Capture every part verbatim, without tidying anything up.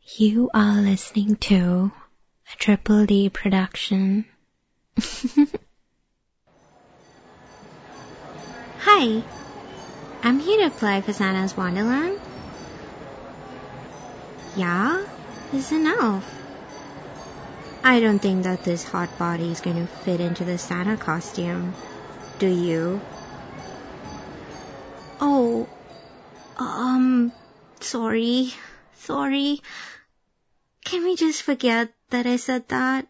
You are listening to a Triple D production. Hi, I'm here to apply for Santa's Wonderland. Yeah, this is an elf. I don't think that this hot body is going to fit into the Santa costume. Do you? Oh, um, sorry, sorry. Can we just forget that I said that?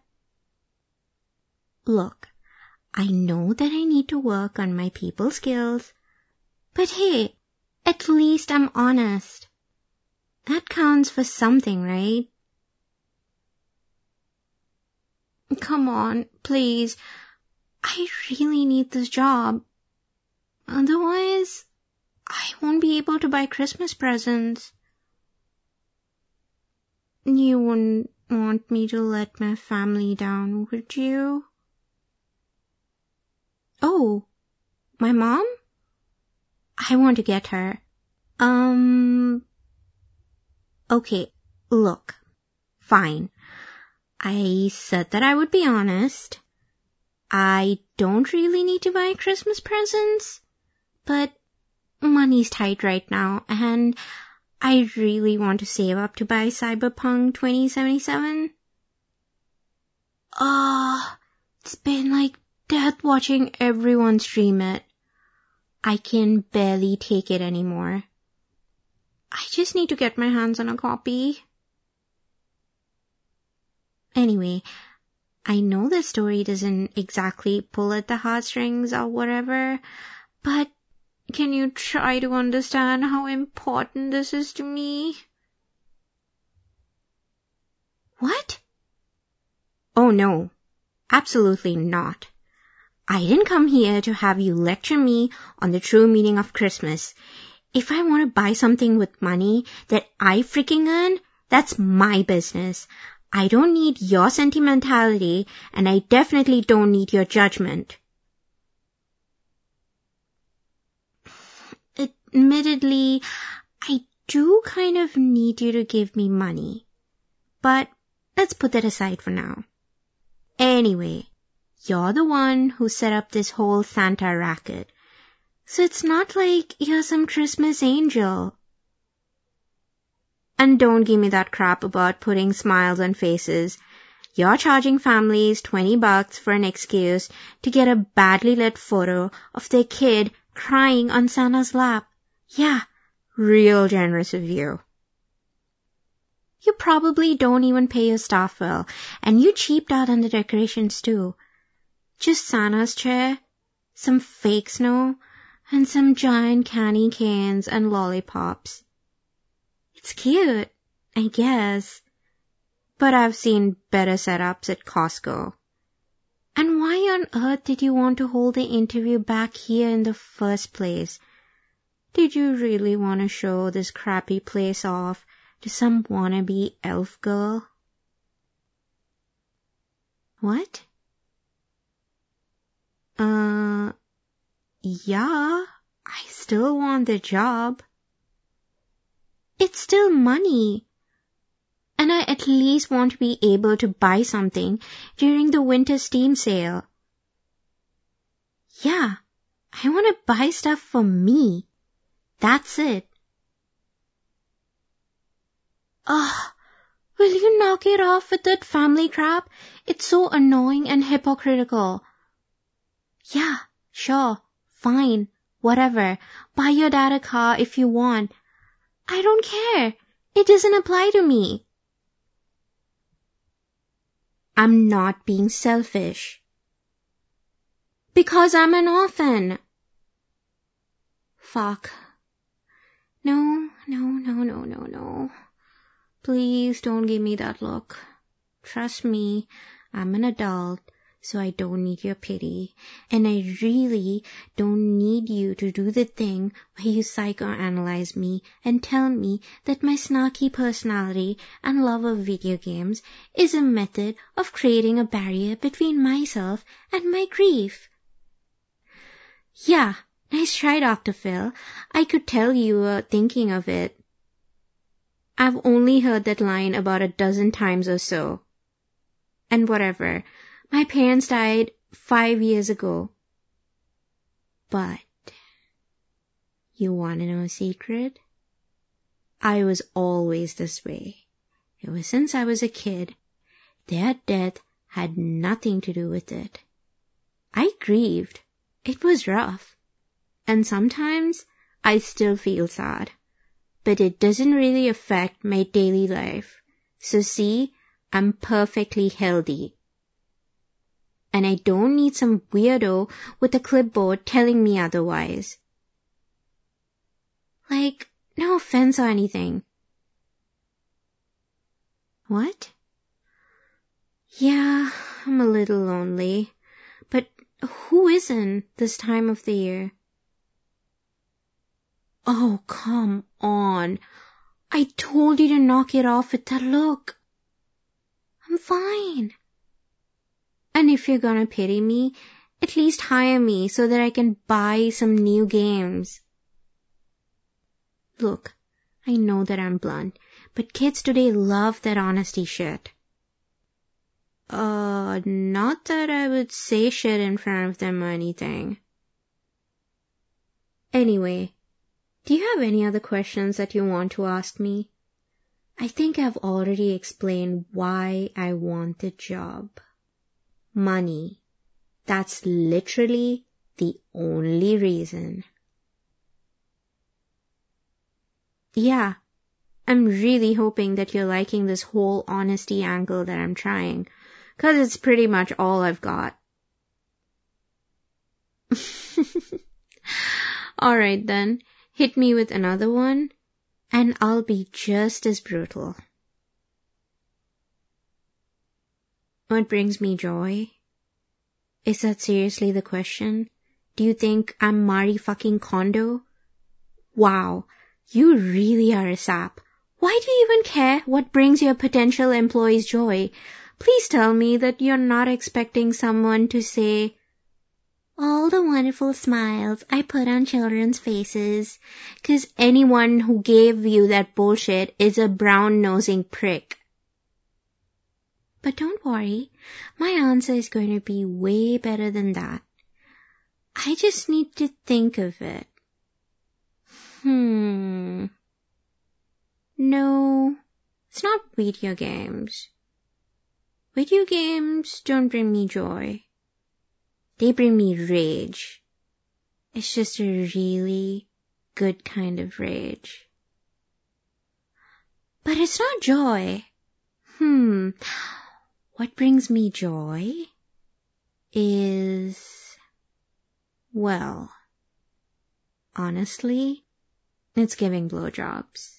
Look, I know that I need to work on my people skills, but hey, at least I'm honest. That counts for something, right? Come on, please. I really need this job. Otherwise, I won't be able to buy Christmas presents. You wouldn't want me to let my family down, would you? Oh, my mom? I want to get her. Um... Okay, look. Fine. I said that I would be honest. I don't really need to buy Christmas presents, but money's tight right now, and I really want to save up to buy Cyberpunk twenty seventy-seven. Ah, oh, it's been like death watching everyone stream it. I can barely take it anymore. I just need to get my hands on a copy. Anyway, I know the story doesn't exactly pull at the heartstrings or whatever, but can you try to understand how important this is to me? What? Oh no, absolutely not. I didn't come here to have you lecture me on the true meaning of Christmas. If I want to buy something with money that I freaking earn, that's my business. I don't need your sentimentality, and I definitely don't need your judgment. Admittedly, I do kind of need you to give me money. But let's put that aside for now. Anyway, you're the one who set up this whole Santa racket. So it's not like you're some Christmas angel. And don't give me that crap about putting smiles on faces. You're charging families twenty bucks for an excuse to get a badly lit photo of their kid crying on Santa's lap. Yeah, real generous of you. You probably don't even pay your staff well, and you cheaped out on the decorations too. Just Santa's chair, some fake snow, and some giant candy canes and lollipops. It's cute, I guess, but I've seen better setups at Costco. And why on earth did you want to hold the interview back here in the first place? Did you really want to show this crappy place off to some wannabe elf girl? What? Uh, yeah, I still want the job. It's still money. And I at least want to be able to buy something during the winter Steam sale. Yeah, I want to buy stuff for me. That's it. Ugh, will you knock it off with that family crap? It's so annoying and hypocritical. Yeah, sure, fine, whatever. Buy your dad a car if you want. I don't care. It doesn't apply to me. I'm not being selfish. Because I'm an orphan. Fuck. No, no, no, no, no, no. Please don't give me that look. Trust me, I'm an adult, so I don't need your pity. And I really don't need you to do the thing where you psychoanalyze me and tell me that my snarky personality and love of video games is a method of creating a barrier between myself and my grief. Yeah, nice try, Doctor Phil. I could tell you were thinking of it. I've only heard that line about a dozen times or so. And whatever, my parents died five years ago. But, you wanna know a secret? I was always this way. Ever since I was a kid, their death had nothing to do with it. I grieved. It was rough. And sometimes I still feel sad. But it doesn't really affect my daily life. So see, I'm perfectly healthy. And I don't need some weirdo with a clipboard telling me otherwise. Like, no offense or anything. What? Yeah, I'm a little lonely. But who isn't this time of the year? Oh, come on. I told you to knock it off with that look. I'm fine. And if you're gonna pity me, at least hire me so that I can buy some new games. Look, I know that I'm blunt, but kids today love that honesty shit. Uh, not that I would say shit in front of them or anything. Anyway, do you have any other questions that you want to ask me? I think I've already explained why I want the job. Money. That's literally the only reason. Yeah, I'm really hoping that you're liking this whole honesty angle that I'm trying, 'cause it's pretty much all I've got. Alright then, hit me with another one, and I'll be just as brutal. What brings me joy? Is that seriously the question? Do you think I'm Marie fucking Kondo? Wow, you really are a sap. Why do you even care what brings your potential employees joy? Please tell me that you're not expecting someone to say, all the wonderful smiles I put on children's faces, 'cause anyone who gave you that bullshit is a brown-nosing prick. But don't worry, my answer is going to be way better than that. I just need to think of it. Hmm. No, it's not video games. Video games don't bring me joy. They bring me rage. It's just a really good kind of rage. But it's not joy. Hmm. What brings me joy is, well, honestly, it's giving blowjobs.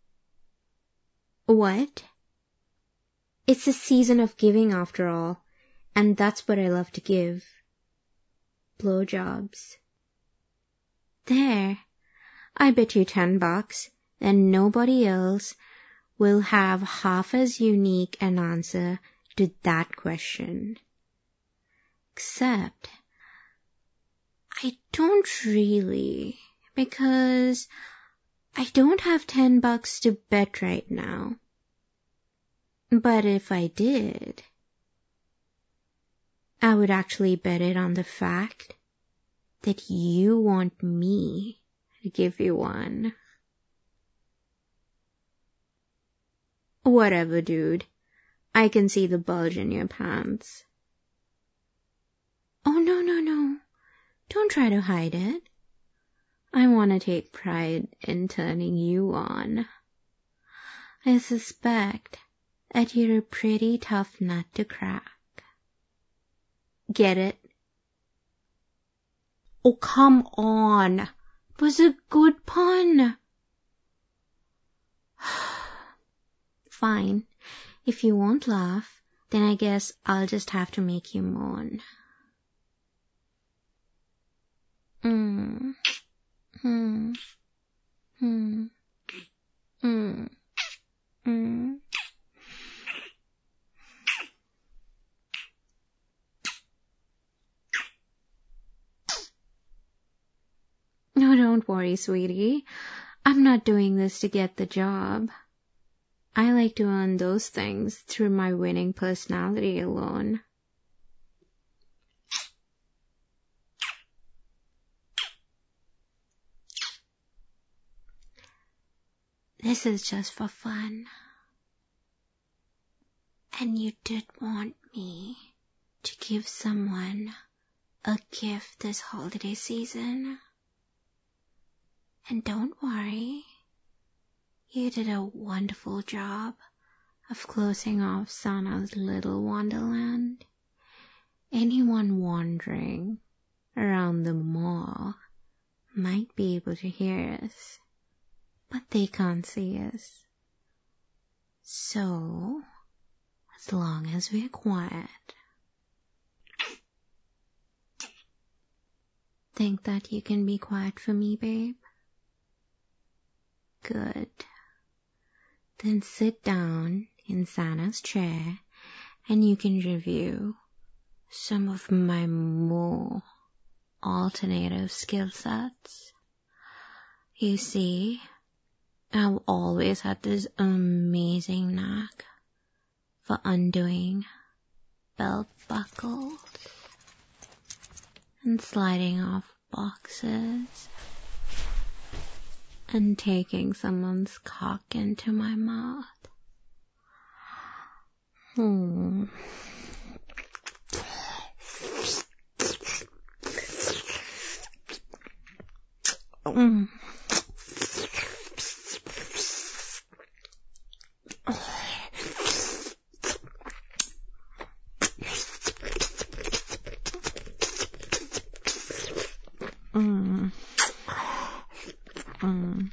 What? It's a season of giving after all, and that's what I love to give. Blowjobs. There. I bet you ten bucks, and nobody else will have half as unique an answer to that question. Except, I don't really, because I don't have ten bucks to bet right now. But if I did, I would actually bet it on the fact that you want me to give you one. Whatever, dude. I can see the bulge in your pants. Oh, no, no, no. Don't try to hide it. I want to take pride in turning you on. I suspect that you're a pretty tough nut to crack. Get it? Oh, come on. It was a good pun. Fine. If you won't laugh, then I guess I'll just have to make you moan. Mm. Hmm. Hmm. Hmm. Hmm. No, don't worry, sweetie. I'm not doing this to get the job. I like to earn those things through my winning personality alone. This is just for fun. And you did want me to give someone a gift this holiday season. And don't worry, you did a wonderful job of closing off Santa's little wonderland. Anyone wandering around the mall might be able to hear us, but they can't see us. So, as long as we're quiet, think that you can be quiet for me, babe? Good. Then sit down in Santa's chair and you can review some of my more alternative skill sets. You see, I've always had this amazing knack for undoing belt buckles and sliding off boxes and taking someone's cock into my mouth. Hmm. Mm. Mm. Mm.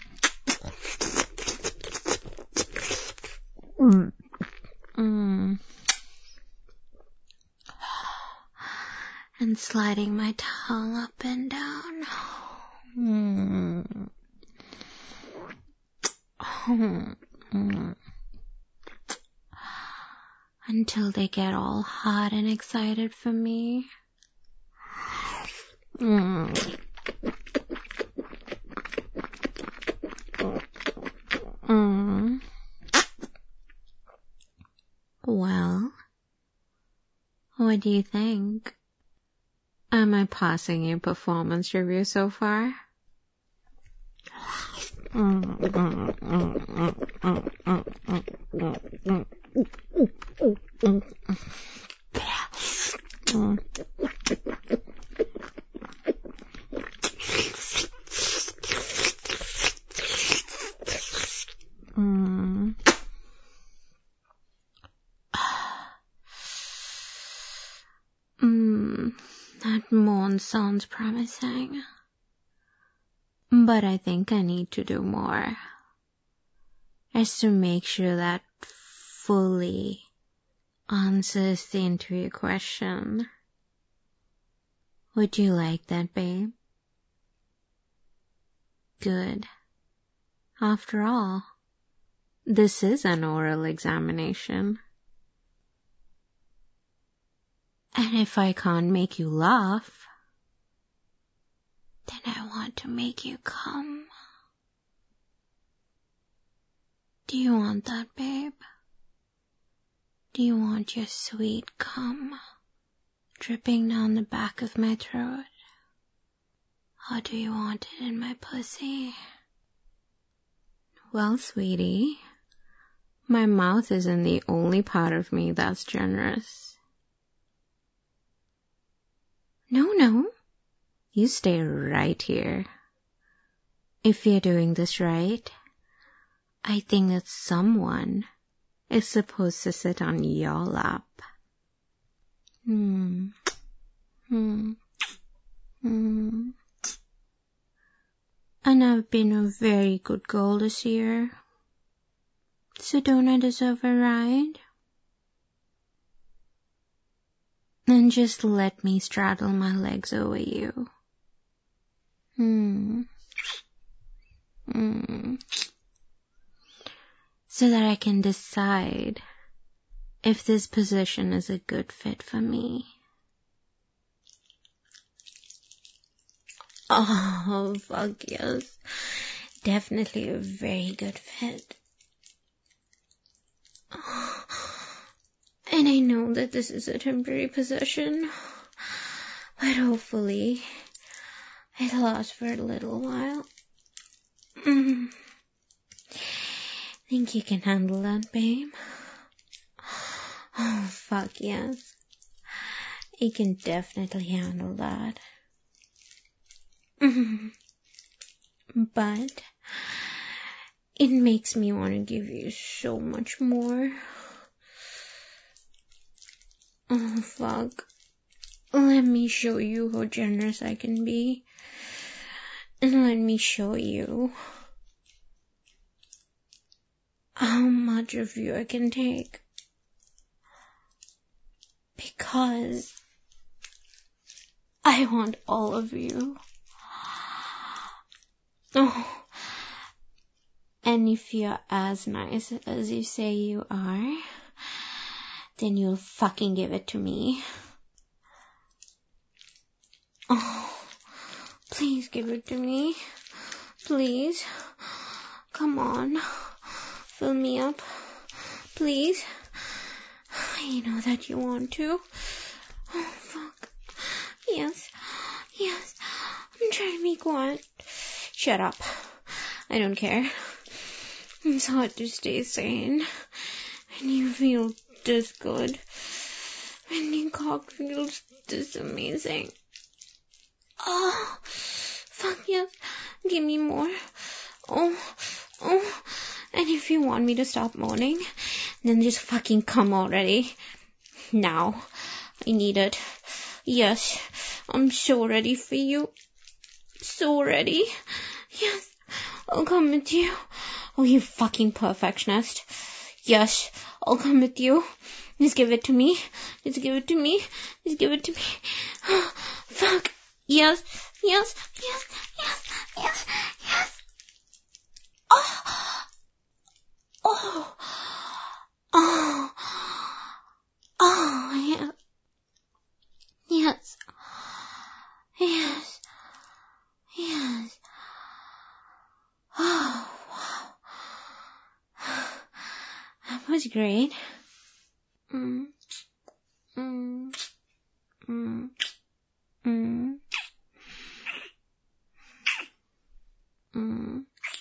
Mm. Mm. And sliding my tongue up and down. Mm. Mm. Until they get all hot and excited for me. Mm. Mm. Well, what do you think? Am I passing your performance review so far? Mm, mm, mm, mm, mm, mm, mm, mm, mm, mm. Mm. Mm. That moan sounds promising. But I think I need to do more. As to make sure that fully answers the interview question. Would you like that, babe? Good. After all, this is an oral examination. And if I can't make you laugh, then I want to make you come. Do you want that, babe? Do you want your sweet cum dripping down the back of my throat? Or do you want it in my pussy? Well, sweetie, my mouth isn't the only part of me that's generous. No, no. You stay right here. If you're doing this right, I think that someone is supposed to sit on your lap. Hmm. Hmm. Hmm. And I've been a very good girl this year. So don't I deserve a ride? Then just let me straddle my legs over you. Hmm. Hmm. So that I can decide if this position is a good fit for me. Oh, fuck yes. Definitely a very good fit. And I know that this is a temporary position, but hopefully it'll last for a little while. Mm. Think you can handle that, babe? Oh, fuck yes. I can definitely handle that. Mm. But it makes me want to give you so much more. Oh, fuck. Let me show you how generous I can be. And let me show you how much of you I can take. Because I want all of you. Oh. And if you're as nice as you say you are, then you'll fucking give it to me. Oh, please give it to me. Please. Come on. Fill me up. Please. I know that you want to. Oh, fuck. Yes. Yes. I'm trying to be quiet. Shut up. I don't care. It's hard to stay sane. And you feel this good. And your cock feels this amazing. Oh, fuck yes. Give me more. Oh, oh. And if you want me to stop moaning, then just fucking come already. Now. I need it. Yes. I'm so ready for you. So ready. Yes. I'll come with you. Oh, you fucking perfectionist. Yes. I'll come with you. Just give it to me. Just give it to me. Just give it to me. Oh, fuck. Yes. Yes. Yes. Yes. Yes. Yes. Oh. Oh. Oh. Oh, yeah. Yes. Yes. Yes. Oh, wow. That was great. Mm. Mm. Mm. Mm. Mm.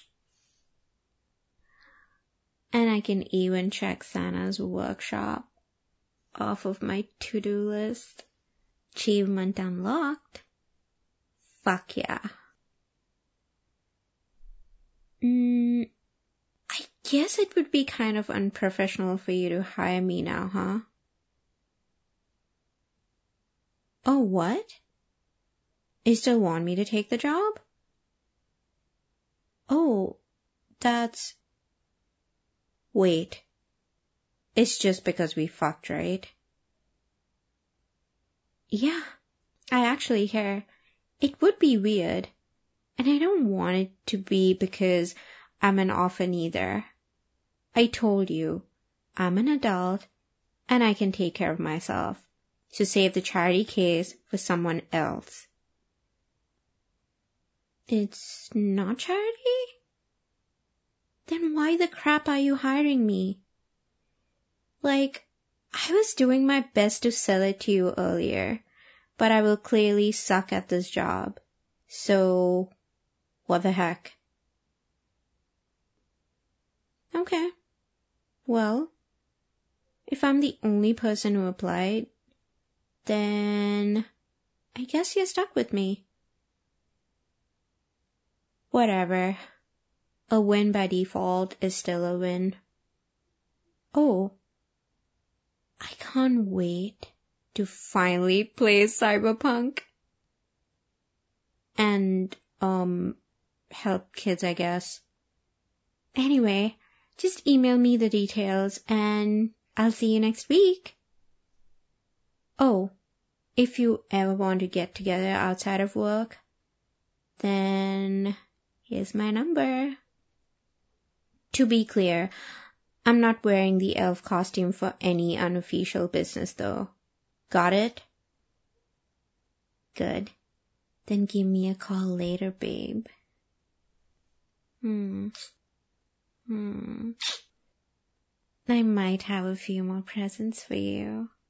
And I can even check Santa's workshop off of my to-do list. Achievement unlocked. Fuck yeah. Mm, I guess it would be kind of unprofessional for you to hire me now, huh? Oh, what? You still want me to take the job? Oh, that's... Wait. It's just because we fucked, right? Yeah, I actually care. It would be weird. And I don't want it to be because I'm an orphan either. I told you, I'm an adult and I can take care of myself. So save the charity case for someone else. It's not charity? Then why the crap are you hiring me? Like, I was doing my best to sell it to you earlier, but I will clearly suck at this job. So, what the heck? Okay. Well, if I'm the only person who applied, then I guess you're stuck with me. Whatever. A win by default is still a win. Oh. I can't wait to finally play Cyberpunk. And, um, help kids, I guess. Anyway, just email me the details and I'll see you next week. Oh, if you ever want to get together outside of work, then here's my number. To be clear, I'm not wearing the elf costume for any unofficial business though. Got it? Good. Then give me a call later, babe. Hmm. Hmm. I might have a few more presents for you.